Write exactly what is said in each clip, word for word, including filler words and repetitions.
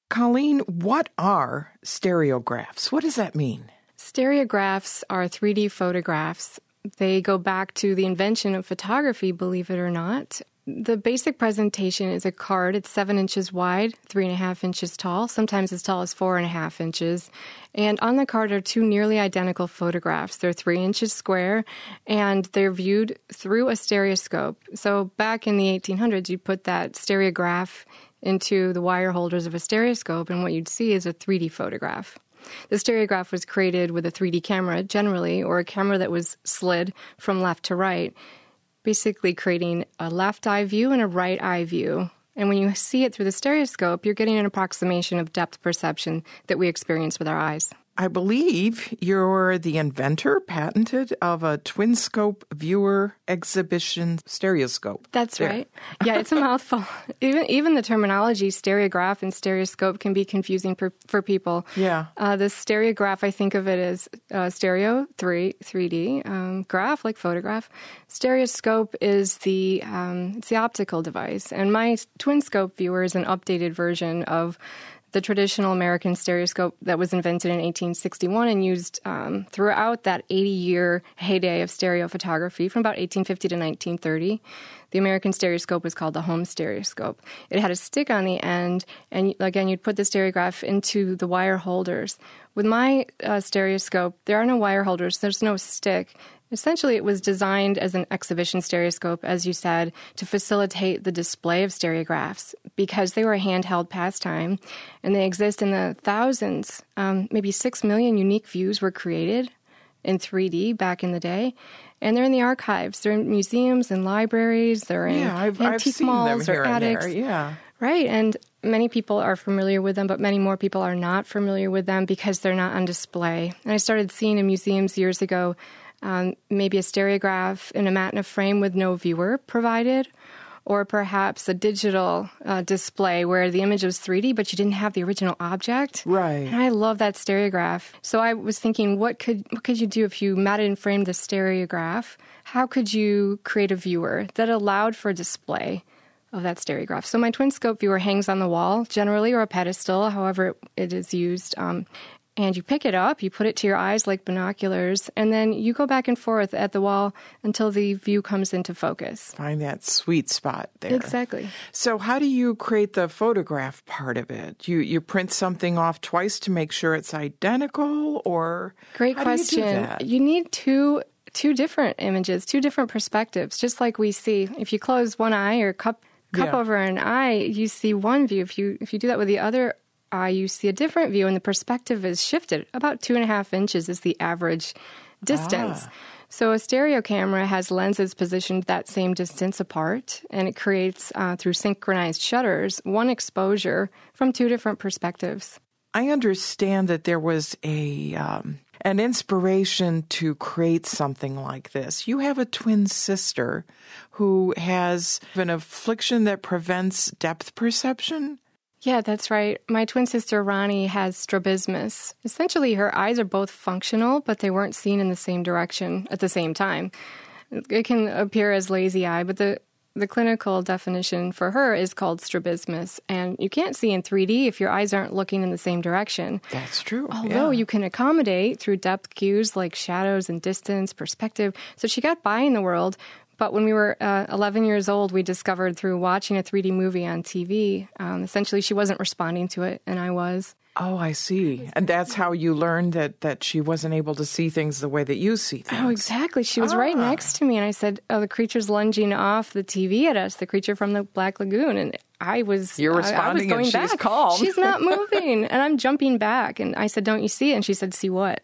Colleen, what are stereographs? What does that mean? Stereographs are three D photographs. They go back to the invention of photography, believe it or not. The basic presentation is a card. It's seven inches wide, three and a half inches tall, sometimes as tall as four and a half inches. And on the card are two nearly identical photographs. They're three inches square, and they're viewed through a stereoscope. So back in the eighteen hundreds, you put that stereograph into the wire holders of a stereoscope, and what you'd see is a three D photograph. The stereograph was created with a three D camera, generally, or a camera that was slid from left to right, basically creating a left eye view and a right eye view. And when you see it through the stereoscope, you're getting an approximation of depth perception that we experience with our eyes. I believe you're the inventor, patented, of a twin scope viewer exhibition stereoscope. That's there. right. Yeah, it's a mouthful. Even even the terminology stereograph and stereoscope can be confusing for, for people. Yeah. Uh, the stereograph, I think of it as uh, stereo, three, 3D, um, graph, like photograph. Stereoscope is the, um, it's the optical device. And my twin scope viewer is an updated version of the traditional American stereoscope that was invented in eighteen sixty-one and used um, throughout that eighty-year heyday of stereo photography from about eighteen fifty to nineteen thirty. The American stereoscope was called the home stereoscope. It had a stick on the end, and again, you'd put the stereograph into the wire holders. With my uh, stereoscope, there are no wire holders. There's no stick. Essentially, it was designed as an exhibition stereoscope, as you said, to facilitate the display of stereographs because they were a handheld pastime, and they exist in the thousands. Um, maybe six million unique views were created in three D back in the day, and they're in the archives. They're in museums and libraries. They're in yeah, I've, antique I've seen malls them here or and attics. there. Yeah. Right, and many people are familiar with them, but many more people are not familiar with them because they're not on display. And I started seeing in museums years ago Um, maybe a stereograph in a matina frame with no viewer provided, or perhaps a digital uh, display where the image was three D, but you didn't have the original object. Right. And I love that stereograph. So I was thinking, what could what could you do if you matted and framed the stereograph? How could you create a viewer that allowed for display of that stereograph? So my twin scope viewer hangs on the wall, generally, or a pedestal, however it, it is used. Um, And you pick it up, you put it to your eyes like binoculars, and then you go back and forth at the wall until the view comes into focus. Find that sweet spot there. Exactly. So how do you create the photograph part of it? You you print something off twice to make sure it's identical, or Great how question. Do you do that? You need two two different images, two different perspectives, just like we see. If you close one eye or cup cup Yeah. over an eye, you see one view. If you if you do that with the other eye, you see a different view, and the perspective is shifted. About two and a half inches is the average distance. Ah. So a stereo camera has lenses positioned that same distance apart, and it creates, uh, through synchronized shutters, one exposure from two different perspectives. I understand that there was a um, an inspiration to create something like this. You have a twin sister who has an affliction that prevents depth perception. Yeah, that's right. My twin sister, Ronnie, has strabismus. Essentially, her eyes are both functional, but they weren't seen in the same direction at the same time. It can appear as lazy eye, but the, the clinical definition for her is called strabismus. And you can't see in three D if your eyes aren't looking in the same direction. That's true. Although yeah. you can accommodate through depth cues like shadows and distance, perspective. So she got by in the world. But when we were uh, eleven years old, we discovered through watching a three D movie on T V, um, essentially she wasn't responding to it, and I was. Oh, I see. And that's how you learned that, that she wasn't able to see things the way that you see things. Oh, exactly. She was ah. right next to me, and I said, oh, the creature's lunging off the T V at us, the creature from the Black Lagoon. And I was You're responding I, I was going and she's back. calm. She's not moving. And I'm jumping back. And I said, don't you see it? And she said, see what?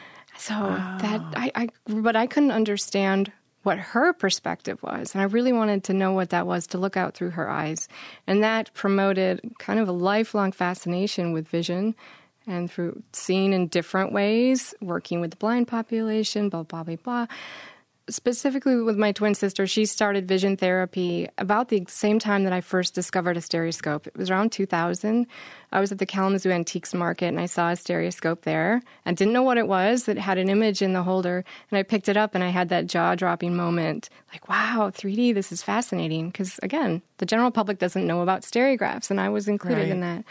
So ah. that, I, I, but I couldn't understand what her perspective was. And I really wanted to know what that was, to look out through her eyes. And that promoted kind of a lifelong fascination with vision and through seeing in different ways, working with the blind population, blah, blah, blah, blah. Specifically with my twin sister, she started vision therapy about the same time that I first discovered a stereoscope. It was around two thousand. I was at the Kalamazoo Antiques Market, and I saw a stereoscope there. I didn't know what it was. It had an image in the holder, and I picked it up, and I had that jaw-dropping moment, like, wow, three D, this is fascinating. Because, again, the general public doesn't know about stereographs, and I was included right. in that.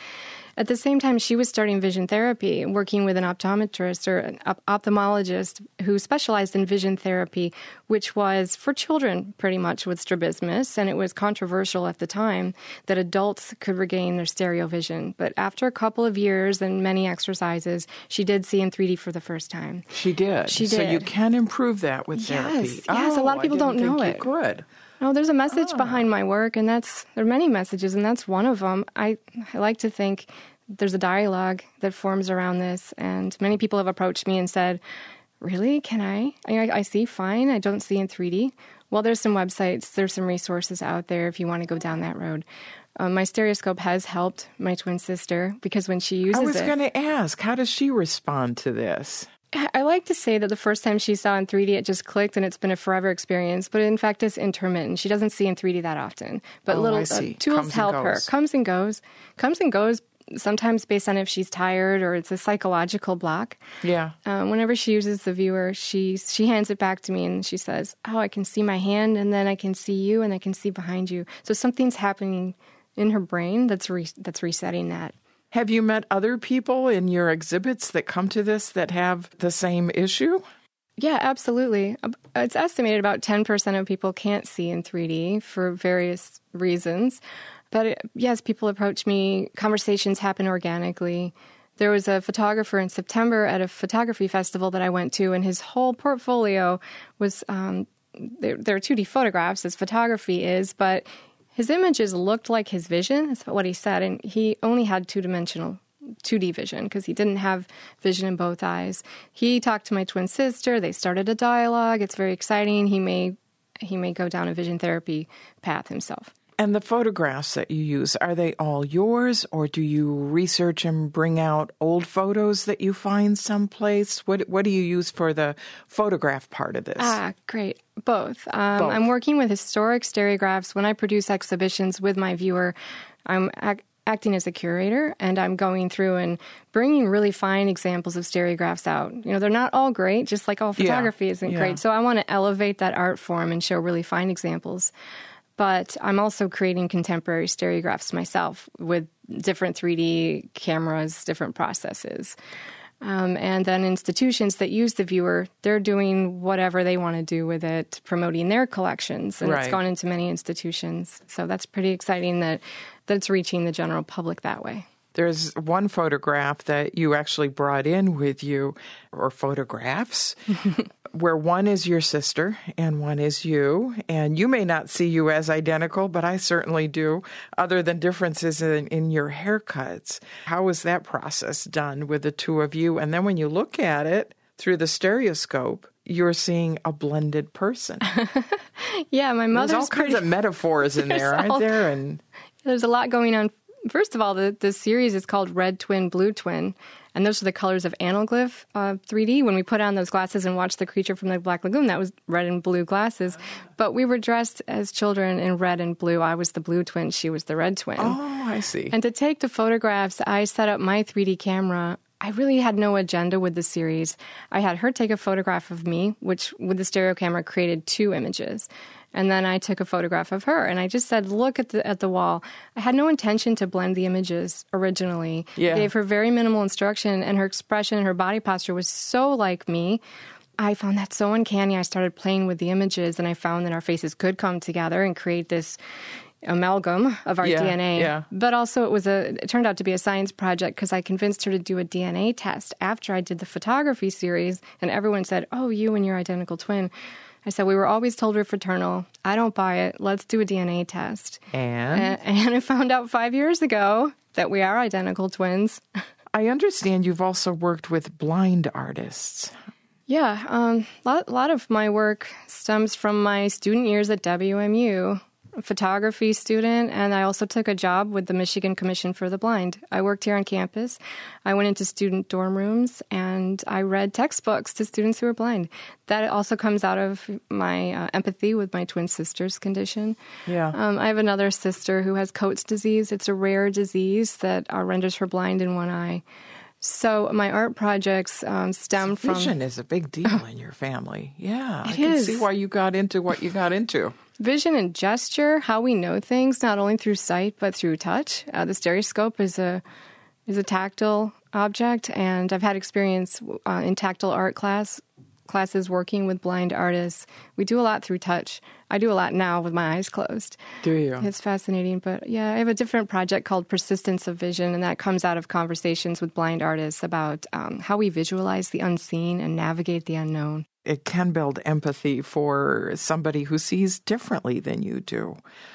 At the same time, she was starting vision therapy, working with an optometrist or an op- ophthalmologist who specialized in vision therapy, which was for children pretty much with strabismus. And it was controversial at the time that adults could regain their stereo vision. But after a couple of years and many exercises, she did see in three D for the first time. She did. She did. So you can improve that with yes. therapy. Yes, oh, a lot of people I didn't don't know think it. You could. No, there's a message Ah. behind my work, and that's there are many messages, and that's one of them. I, I like to think there's a dialogue that forms around this, and many people have approached me and said, really, can I? I, I see fine. I don't see in three D. Well, there's some websites, there's some resources out there if you want to go down that road. Um, my stereoscope has helped my twin sister because when she uses I was it... going to ask, how does she respond to this? I like to say that the first time she saw in three D, it just clicked and it's been a forever experience. But in fact, it's intermittent. She doesn't see in three D that often. But Oh, little I uh, see. tools Comes and help her. goes. Comes and goes. Comes and goes sometimes based on if she's tired or it's a psychological block. Yeah. Um, whenever she uses the viewer, she, she hands it back to me and she says, oh, I can see my hand and then I can see you and I can see behind you. So something's happening in her brain that's re- that's resetting that. Have you met other people in your exhibits that come to this that have the same issue? Yeah, absolutely. It's estimated about ten percent of people can't see in three D for various reasons. But it, yes, people approach me. Conversations happen organically. There was a photographer in September at a photography festival that I went to, and his whole portfolio was, um, there, there are two D photographs, as photography is, but his images looked like his vision. That's what he said. And he only had two-dimensional, two D vision because he didn't have vision in both eyes. He talked to my twin sister. They started a dialogue. It's very exciting. He may he may go down a vision therapy path himself. And the photographs that you use, are they all yours, or do you research and bring out old photos that you find someplace? What What do you use for the photograph part of this? Ah, great. Both. Um, Both. I'm working with historic stereographs. When I produce exhibitions with my viewer, I'm ac- acting as a curator, and I'm going through and bringing really fine examples of stereographs out. You know, they're not all great, just like all photography Yeah, isn't yeah. great. So I want to elevate that art form and show really fine examples. But I'm also creating contemporary stereographs myself with different three D cameras, different processes. Um, and then institutions that use the viewer, they're doing whatever they want to do with it, promoting their collections. And Right. it's gone into many institutions. So that's pretty exciting that, that it's reaching the general public that way. There's one photograph that you actually brought in with you, or photographs, where one is your sister and one is you. And you may not see you as identical, but I certainly do, other than differences in, in your haircuts. How was that process done with the two of you? And then when you look at it through the stereoscope, you're seeing a blended person. Yeah, my mother's There's all kinds pretty- of metaphors in there, There's aren't all- there? And There's a lot going on. First of all, the, the series is called Red Twin, Blue Twin, and those are the colors of Anaglyph uh, three D. When we put on those glasses and watched The Creature from the Black Lagoon, that was red and blue glasses. But we were dressed as children in red and blue. I was the blue twin. She was the red twin. oh, I see. And to take the photographs, I set up my three D camera. I really had no agenda with the series. I had her take a photograph of me, which with the stereo camera created two images. And then I took a photograph of her, and I just said, look at the at the wall. I had no intention to blend the images originally. Yeah. I gave her very minimal instruction, and her expression and her body posture was so like me. I found that so uncanny. I started playing with the images, and I found that our faces could come together and create this amalgam of our Yeah, D N A. yeah. But also it was a it turned out to be a science project because I convinced her to do a D N A test after I did the photography series, and everyone said, oh, you and your identical twin. I said, we were always told we're fraternal. I don't buy it. Let's do a D N A test. And? And, and I found out five years ago that we are identical twins. I understand you've also worked with blind artists. Yeah, um, a lot, lot of my work stems from my student years at W M U. A photography student, and I also took a job with the Michigan Commission for the Blind. I worked here on campus. I went into student dorm rooms, and I read textbooks to students who are blind. That also comes out of my uh, empathy with my twin sister's condition. Yeah. Um, I have another sister who has Coates disease. It's a rare disease that uh, renders her blind in one eye. So my art projects um, stem from... Vision is a big deal in your family. Yeah, I It can is. see why you got into what you got into. Vision and gesture, how we know things, not only through sight, but through touch. Uh, the stereoscope is a is a tactile object, and I've had experience uh, in tactile art class classes working with blind artists. We do a lot through touch. I do a lot now with my eyes closed. Do you? It's fascinating. But yeah, I have a different project called Persistence of Vision, and that comes out of conversations with blind artists about um, how we visualize the unseen and navigate the unknown. It can build empathy for somebody who sees differently than you do.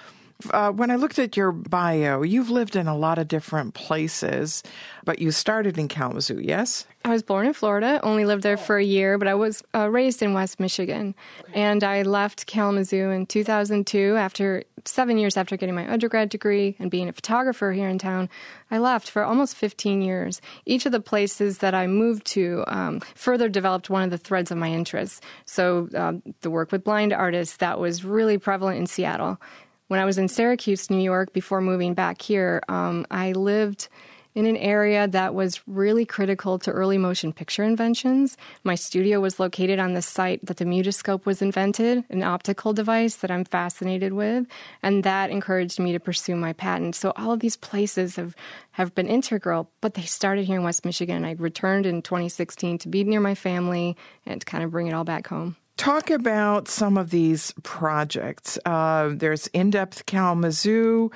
Uh, when I looked at your bio, you've lived in a lot of different places, but you started in Kalamazoo, yes? I was born in Florida, only lived there for a year, but I was uh, raised in West Michigan. Okay. And I left Kalamazoo in two thousand two, after seven years after getting my undergrad degree and being a photographer here in town. I left for almost fifteen years. Each of the places that I moved to um, further developed one of the threads of my interests. So um, the work with blind artists, that was really prevalent in Seattle. When I was in Syracuse, New York, before moving back here, um, I lived in an area that was really critical to early motion picture inventions. My studio was located on the site that the Mutoscope was invented, an optical device that I'm fascinated with, and that encouraged me to pursue my patent. So all of these places have, have been integral, but they started here in West Michigan. I returned in twenty sixteen to be near my family and to kind of bring it all back home. Talk about some of these projects. Uh, there's In-Depth Kalamazoo,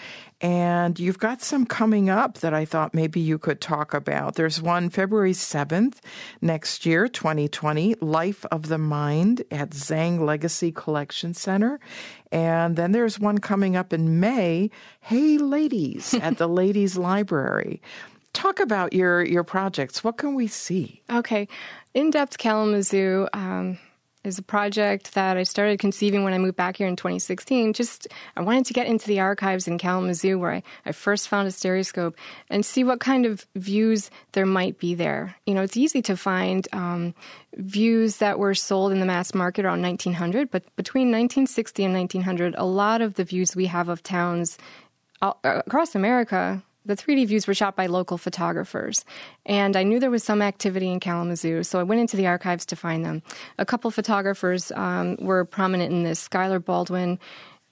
and you've got some coming up that I thought maybe you could talk about. There's one February seventh next year, twenty twenty, Life of the Mind at Zhang Legacy Collection Center. And then there's one coming up in May, Hey Ladies, at the Ladies Library. Talk about your, your projects. What can we see? Okay. In-Depth Kalamazoo um is a project that I started conceiving when I moved back here in twenty sixteen. Just, I wanted to get into the archives in Kalamazoo where I, I first found a stereoscope and see what kind of views there might be there. You know, it's easy to find um, views that were sold in the mass market around nineteen hundred, but between nineteen sixty and nineteen hundred, a lot of the views we have of towns all, across America, the three D views were shot by local photographers, and I knew there was some activity in Kalamazoo, so I went into the archives to find them. A couple photographers um, were prominent in this, Skylar Baldwin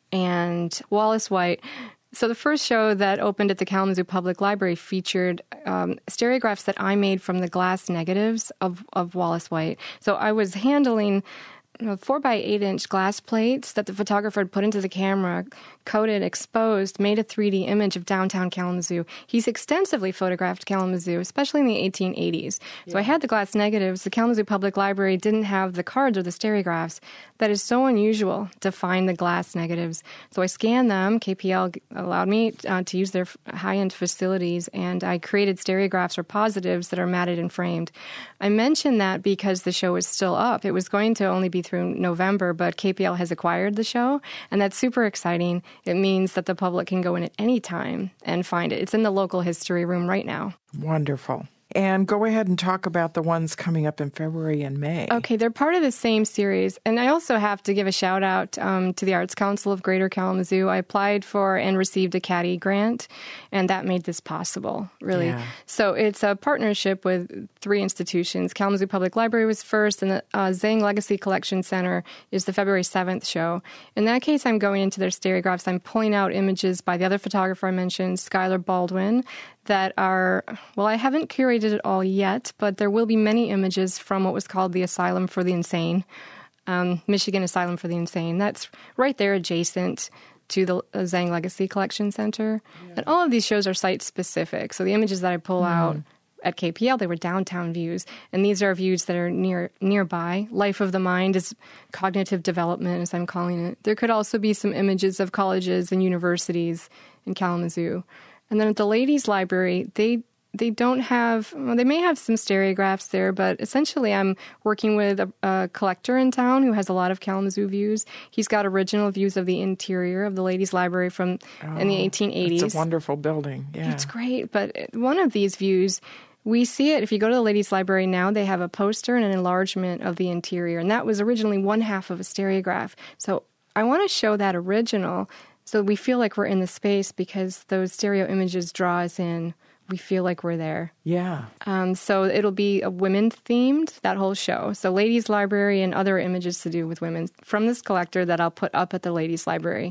and Wallace White. So the first show that opened at the Kalamazoo Public Library featured um, stereographs that I made from the glass negatives of, of Wallace White. So I was handling You know, four by eight inch glass plates that the photographer had put into the camera, coated, exposed, made a three D image of downtown Kalamazoo. He's extensively photographed Kalamazoo, especially in the eighteen eighties. Yeah. So I had the glass negatives. The Kalamazoo Public Library didn't have the cards or the stereographs. That is so unusual to find the glass negatives. So I scanned them. K P L allowed me uh, to use their high-end facilities, and I created stereographs or positives that are matted and framed. I mentioned that because the show is still up. It was going to only be through November, but K P L has acquired the show, and that's super exciting. It means that the public can go in at any time and find it. It's in the local history room right now. Wonderful. And go ahead and talk about the ones coming up in February and May. Okay, they're part of the same series. And I also have to give a shout out um, to the Arts Council of Greater Kalamazoo. I applied for and received a Caddy grant, and that made this possible, really. Yeah. So it's a partnership with three institutions. Kalamazoo Public Library was first, and the uh, Zhang Legacy Collection Center is the February seventh show. In that case, I'm going into their stereographs. I'm pulling out images by the other photographer I mentioned, Skylar Baldwin, that are, well, I haven't curated it all yet, but there will be many images from what was called the Asylum for the Insane, um, Michigan Asylum for the Insane. That's right there adjacent to the Zhang Legacy Collection Center. Yeah. And all of these shows are site-specific. So the images that I pull mm. out at K P L, they were downtown views. And these are views that are near nearby. Life of the Mind is cognitive development, as I'm calling it. There could also be some images of colleges and universities in Kalamazoo. And then at the Ladies Library, they they don't have, well, they may have some stereographs there, but essentially I'm working with a, a collector in town who has a lot of Kalamazoo views. He's got original views of the interior of the Ladies Library from oh, in the eighteen eighties. It's a wonderful building. Yeah. It's great, but one of these views, we see it. If you go to the Ladies Library now, they have a poster and an enlargement of the interior, and that was originally one half of a stereograph. So I want to show that original so we feel like we're in the space, because those stereo images draw us in. We feel like we're there. Yeah. Um, so it'll be a women-themed, that whole show. So Ladies Library and other images to do with women from this collector that I'll put up at the Ladies Library.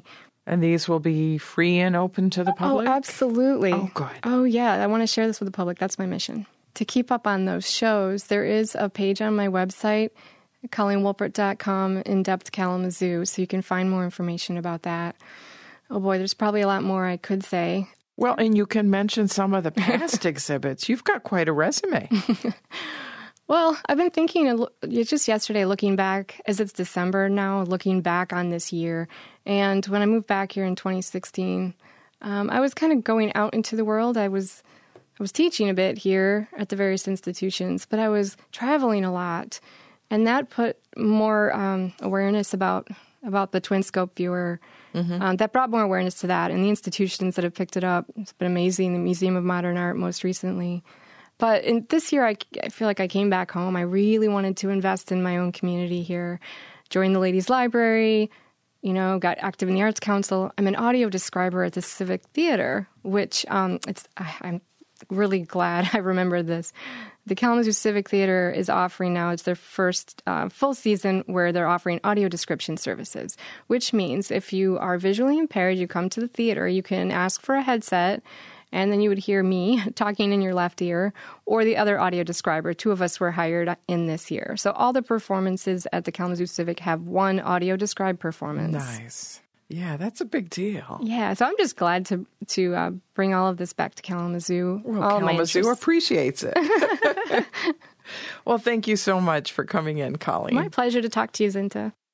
And these will be free and open to the public? Oh, absolutely. Oh, good. Oh, yeah. I want to share this with the public. That's my mission. To keep up on those shows, there is a page on my website, colleen wolpert dot com, In-Depth Kalamazoo, so you can find more information about that. Oh, boy, there's probably a lot more I could say. Well, and you can mention some of the past exhibits. You've got quite a resume. Well, I've been thinking just yesterday, looking back, as it's December now, looking back on this year. And when I moved back here in twenty sixteen, um, I was kind of going out into the world. I was I was teaching a bit here at the various institutions, but I was traveling a lot. And that put more um, awareness about about the TwinScope viewer. Mm-hmm. Um, that brought more awareness to that. And the institutions that have picked it up, it's been amazing. The Museum of Modern Art most recently. But in this year, I, I feel like I came back home. I really wanted to invest in my own community here. Joined the Ladies Library, you know, got active in the Arts Council. I'm an audio describer at the Civic Theater, which um, it's I, I'm really glad I remembered this. The Kalamazoo Civic Theater is offering now, it's their first uh, full season where they're offering audio description services, which means if you are visually impaired, you come to the theater, you can ask for a headset, and then you would hear me talking in your left ear or the other audio describer. Two of us were hired in this year. So all the performances at the Kalamazoo Civic have one audio described performance. Nice. Yeah, that's a big deal. Yeah, so I'm just glad to to uh, bring all of this back to Kalamazoo. Well, all Kalamazoo appreciates it. Well, thank you so much for coming in, Colleen. My pleasure to talk to you, Zinta.